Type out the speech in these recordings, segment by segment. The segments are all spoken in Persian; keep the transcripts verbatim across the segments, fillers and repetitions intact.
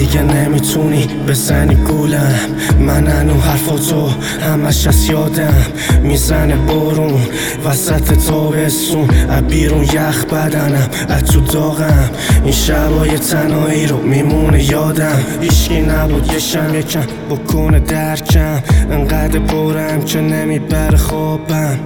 دیگه نمیتونی بزنی گولم. من هنو حرفاتو همش از یادم میزنه بارون وسط تابستون، از بیرون یخ بدنم از تو داغم. این شبای تنهایی رو میمونه یادم. هیچکی نبود یه شم یکم بکنه درکم، انقدر پرم که نمیبره خوابم.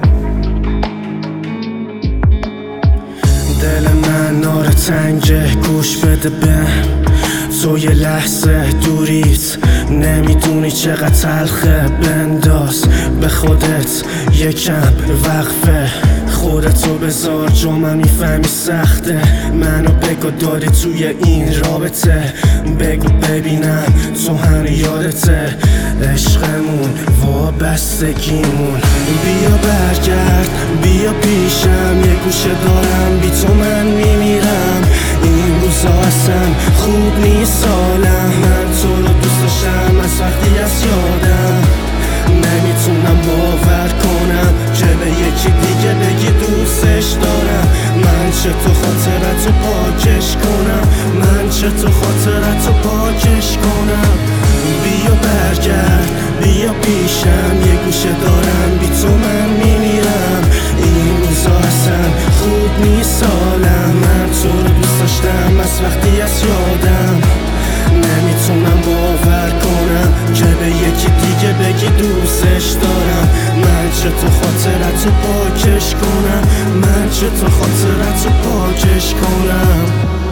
دل من نار تنگه گوش بده بهم، تو یه لحظه دوریت نمیدونی چقدر تلخه. بنداز به خودت یکم وقفه، خودتو بذار جا من میفهمی سخته. منو بگو داری توی این رابطه، بگو ببینم تو هم یادته عشقمون وابستگیمون. بیا برگرد بیا پیشم، یه گوشه دارم بی تو من میمیرم. این روزا اصلا خوب نیست حالم، من تو رو دوست داشتم از وقتی از یادم. نمیتونم باور کنم که به یکی دیگه بگی دوستش دارم. من چطور خاطرتو پاکش کنم، من چطور خاطرتو پاکش کنم. بیا برگرد بیا پیشم، یه گوشه دارم بی تو من میمیرم. این روزا اصلا خوب نیست حالم، من تو رو دوست داشتم از وقتی از یادم. نمیتونم باور کنم که به یکی دیگه بگی دوستش دارم. من چطور خاطرتو پاکش کنم، من چطور خاطرتو پاکش کنم.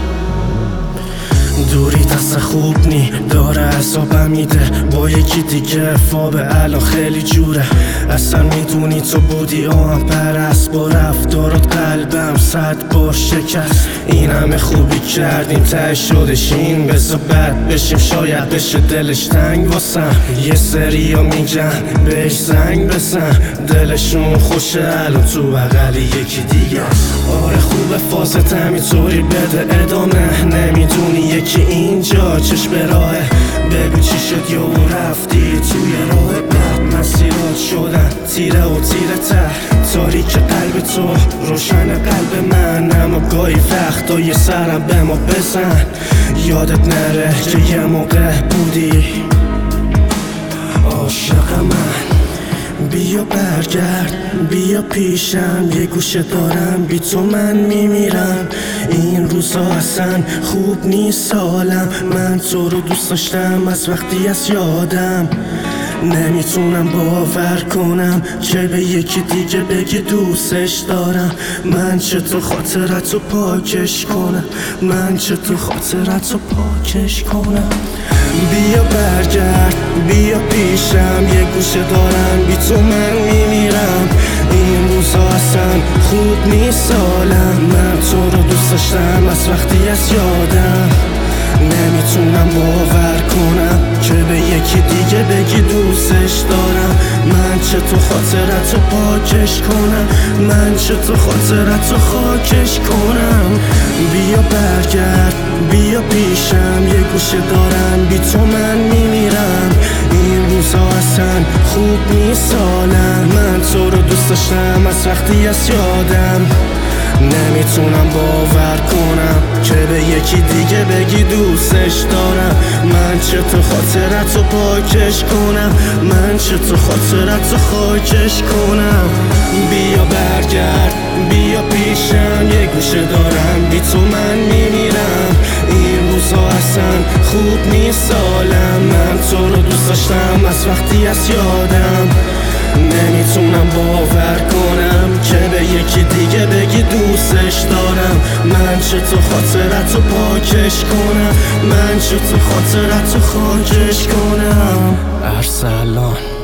دوری دست خوب نی داره عذابم میده، با یکی دیگه فابه الان خیلی جوره. اصلا میدونی تو بودی آهم پرست، با رفتارات قلبم صد بار شکست. این همه خوبی کردیم ته شدش این، بذار بد بشیم شاید بشه دلش تنگ واسم. یه سری ها میگن بهش زنگ بزن، دلشون خوشه الان تو بغلی یکی دیگه. آره خوبه فازت همینطوری بده ادامه، نمیدونی یکی اینجا چشم به راهه. بگو چی شد یهو رفتی توی راه بد، مسیرات شدن تیره و تیره ته. تاریک قلب تو روشن قلب من، اما گاهی وقتا یه سرم به ما بزن. یادت نره که یه موقع بودی عاشق من. بیا برگرد بیا پیشم، یه گوشه دارم بی تو من میمیرم. این روزا اصلا خوب نیست حالم، من تو رو دوست داشتم از وقتی از یادم. نمیتونم باور کنم که به یکی دیگه بگی دوستش دارم. من چطور خاطرتو پاکش کنم، من چطور خاطرتو پاکش کنم. بیا برگرد بیا پیشم، یه گوشه دارم بی تو من میمیرم. این روزا اصلا خوب نیست حالم، من تو رو دوست داشتم از وقتی از یادم. نمیتونم باور کنم که به یکی دیگه بگی دوستش دارم. من چطور خاطرتو پاکش کنم، من چطور خاطرتو خاکش کنم. بیا برگرد بیا پیشم، یه گوشه دارم بی تو من میمیرم. این روزا اصلا خوب نیست حالم، من تو رو دوست داشتم از وقتی از یادم. نمیتونم باور کنم که به یکی دیگه بگی دوستش دارم. من چطور خاطرتو پاکش کنم، من چطور خاطرتو خاکش کنم. بیا برگرد بیا پیشم، یه گوشه دارم بی تو من میمیرم. این روزا اصلا خوب نیست حالم، من تو رو دوست داشتم از وقتی از یادم. نمیتونم باور کنم که به یکی دیگه بگی دوستش دارم. من چطور خاطرتو پاکش کنم، من چطور خاطرتو خاکش کنم. ارسلان